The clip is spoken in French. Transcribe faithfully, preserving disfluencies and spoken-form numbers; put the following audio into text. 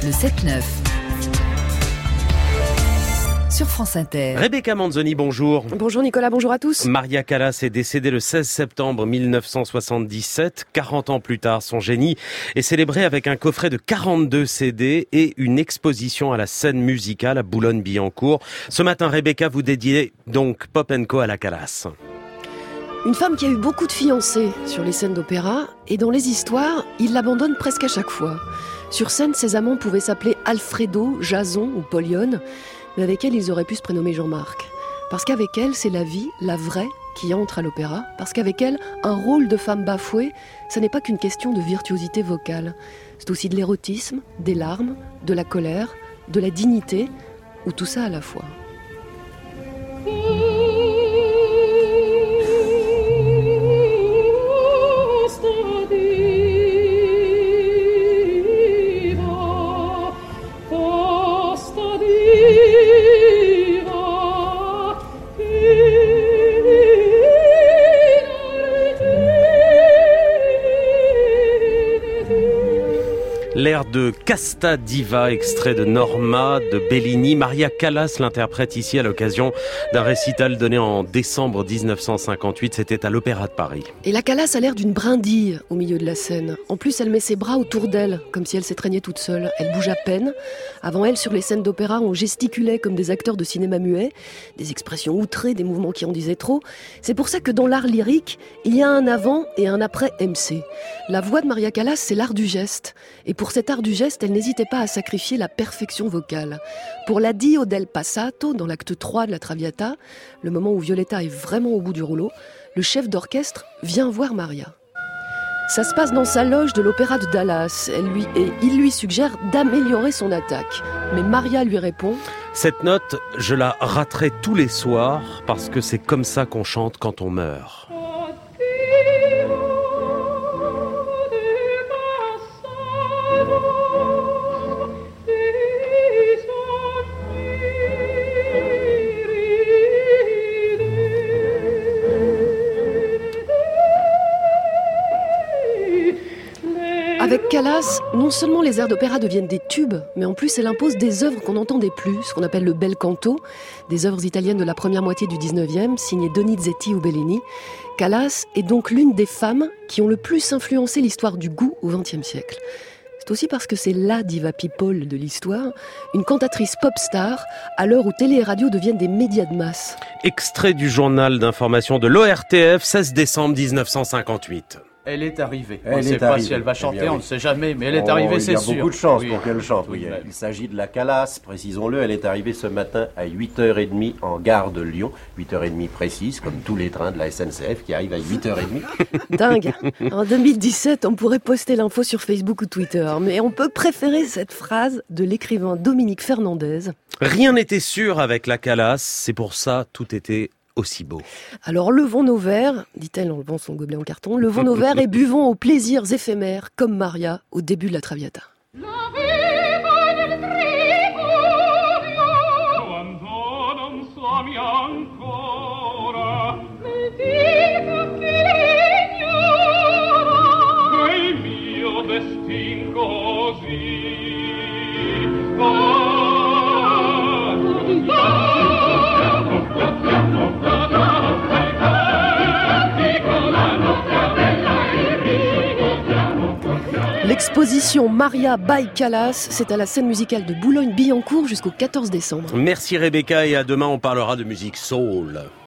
Le sept neuf. Sur France Inter. Rebecca Manzoni, bonjour. Bonjour Nicolas, bonjour à tous. Maria Callas est décédée le seize septembre mille neuf cent soixante-dix-sept. quarante ans plus tard, son génie est célébré avec un coffret de quarante-deux C D et une exposition à la scène musicale à Boulogne-Billancourt. Ce matin, Rebecca, vous dédiez donc Pop and Co à la Callas. Une femme qui a eu beaucoup de fiancés sur les scènes d'opéra, et dans les histoires, il l'abandonne presque à chaque fois. Sur scène, ses amants pouvaient s'appeler Alfredo, Jason ou Polione, mais avec elle, ils auraient pu se prénommer Jean-Marc. Parce qu'avec elle, c'est la vie, la vraie, qui entre à l'opéra. Parce qu'avec elle, un rôle de femme bafouée, ça n'est pas qu'une question de virtuosité vocale. C'est aussi de l'érotisme, des larmes, de la colère, de la dignité, ou tout ça à la fois. L'air de Casta Diva, extrait de Norma de Bellini. Maria Callas l'interprète ici à l'occasion d'un récital donné en décembre dix-neuf cent cinquante-huit. C'était à l'Opéra de Paris. Et la Callas a l'air d'une brindille au milieu de la scène. En plus, elle met ses bras autour d'elle, comme si elle s'étreignait toute seule. Elle bouge à peine. Avant elle, sur les scènes d'opéra, on gesticulait comme des acteurs de cinéma muet. Des expressions outrées, des mouvements qui en disaient trop. C'est pour ça que dans l'art lyrique, il y a un avant et un après M C. La voix de Maria Callas, c'est l'art du geste. Et pour cet art du geste, elle n'hésitait pas à sacrifier la perfection vocale. Pour l'Addio del Passato, dans l'acte trois de la Traviata, le moment où Violetta est vraiment au bout du rouleau, le chef d'orchestre vient voir Maria. Ça se passe dans sa loge de l'opéra de Dallas. Elle lui, et il lui suggère d'améliorer son attaque. Mais Maria lui répond: cette note, je la raterai tous les soirs parce que c'est comme ça qu'on chante quand on meurt. Avec Callas, non seulement les airs d'opéra deviennent des tubes, mais en plus elle impose des œuvres qu'on n'entendait plus, ce qu'on appelle le bel canto, des œuvres italiennes de la première moitié du dix-neuvième, signées Donizetti ou Bellini. Callas est donc l'une des femmes qui ont le plus influencé l'histoire du goût au vingtième siècle. C'est aussi parce que c'est la diva people de l'histoire, une cantatrice pop-star, à l'heure où télé et radio deviennent des médias de masse. Extrait du journal d'information de l'O R T F, seize décembre dix-neuf cent cinquante-huit. Elle est arrivée. Elle on ne sait pas arrivée. si elle va chanter, eh bien, oui. On ne sait jamais, mais elle est oh, arrivée, c'est sûr. Il y a beaucoup de chance oui. pour qu'elle chante. Oui. Il s'agit de la Callas, précisons-le. Elle est arrivée ce matin à huit heures trente en gare de Lyon. huit heures trente précise, comme tous les trains de la S N C F qui arrivent à huit heures trente. Dingue. En deux mille dix-sept, on pourrait poster l'info sur Facebook ou Twitter, mais on peut préférer cette phrase de l'écrivain Dominique Fernandez. Rien n'était sûr avec la Callas, c'est pour ça tout était aussi beau. Alors levons nos verres, dit-elle en levant son gobelet en carton, levons nos verres et buvons aux plaisirs éphémères, comme Maria au début de la Traviata. L'exposition Maria by Callas, c'est à la scène musicale de Boulogne-Billancourt jusqu'au quatorze décembre. Merci Rebecca et à demain on parlera de musique soul.